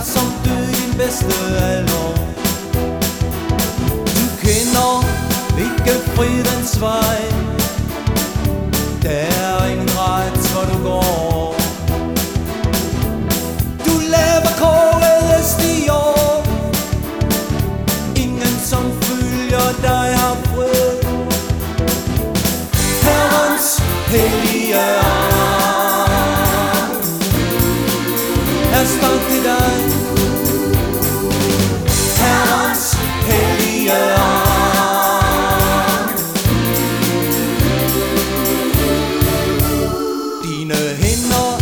er som død i din bedste alder. Du kender ikke fridens vej. Der er ingen ret, hvor du går. Du laver kårede stier. Ingen som følger dig har fred. Herrens hellige arm er strakt i dig. Herrens hellige arm. Dine hænder